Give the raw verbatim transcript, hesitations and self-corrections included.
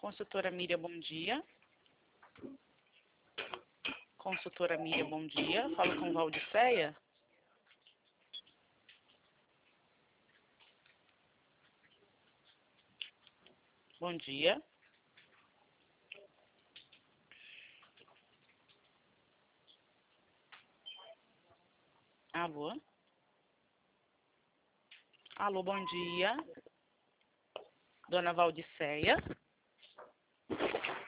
Consultora Miriam, bom dia. Consultora Miriam, bom dia. Falo com Valdiceia. Bom dia. Alô? Alô, bom dia. Dona Valdiceia.